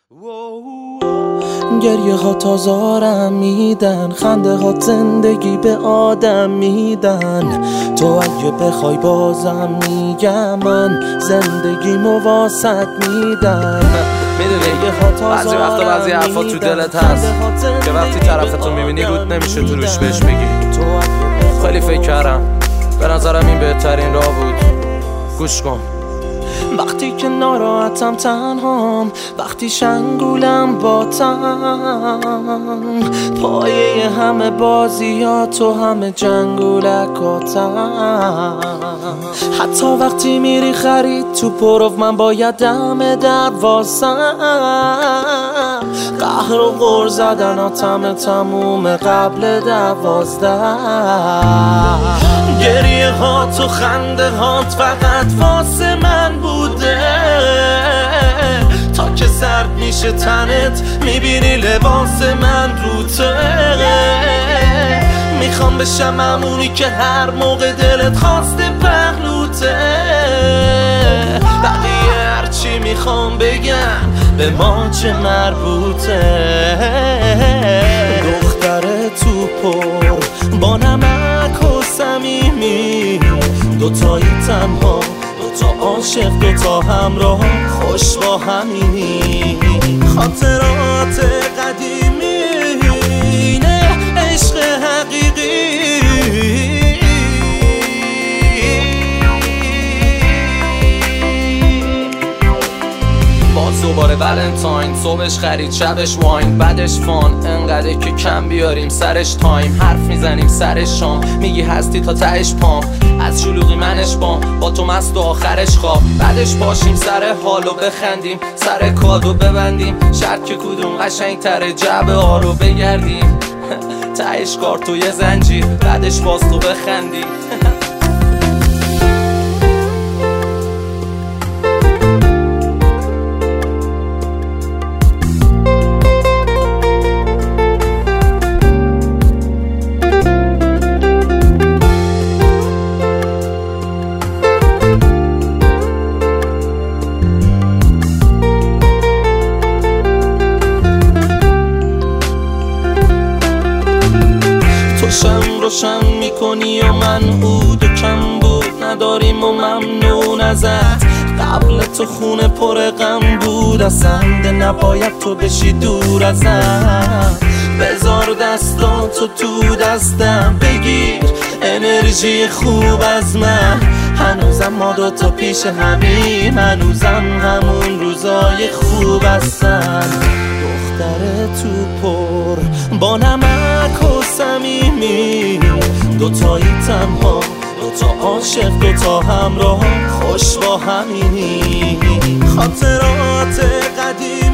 گریه ها تازارم میدن، خنده ها زندگی به آدم میدن. تو اگه بخوای بازم میگم من زندگی مواسط میدم. میدونی بعضی وقتا بعضی حرفا تو دلت هست که وقتی طرفتو میبینی رود نمیشه تو روش بهش بگی. خیلی فکر کردم، به نظرم این بهترین راه بود. گوش کن. وقتی که ناراحتم تنهام، وقتی شنگولم با تن، پایه همه بازیات و همه جنگولکاتم. حتی وقتی میری خرید تو پروف، من باید دم در واسم. قهر و غر زدناتم تموم قبل 12. گریه هات و خنده هات فقط واسه من بوده، تا که سرد میشه تنت میبینی لباس من روته. میخوام بشم همونی که هر موقع دلت خواسته پهلوته. بقیه هرچی میخوام بگم به ما چه مربوطه. دختر تو پر با نمک و صمیمی، دوتایی تنها، دوتا عاشق، دوتا همراه، خوش با همینی. خاطرات قدیمی نه عشق حقیقی. باز دوباره ولنتاین، صبحش خرید شبش واین، بعدش فان، انقدر که کم بیاریم سرش تایم. حرف میزنیم سر شام، میگی هستی تا تهش پام، از شلوغی منش بام، با تو مست و آخرش خواب. بعدش باشیم سر حالو بخندیم، سر کادو ببندیم، شرط که کدوم قشنگ تره جعبه ها رو بگردیم. تهش کار تو یه زنجیر، بعدش باز تو بخندیم. شم روشن میکنی و من عود و کم بود نداریم و ممنون ازت. قبل تو خونه پر غم بود، اصلا نباید تو بشی دور ازم. بذار دستاتو تو دستم، بگیر انرژی خوب از من. هنوزم ما دوتا پیش همیم، هنوزم همون روزای خوب هستن. دختر تو پر با نمک و صمیمی، دوتایی تنها، دوتا عاشق، دوتا همراه، خوش با همینی. خاطرات قدیم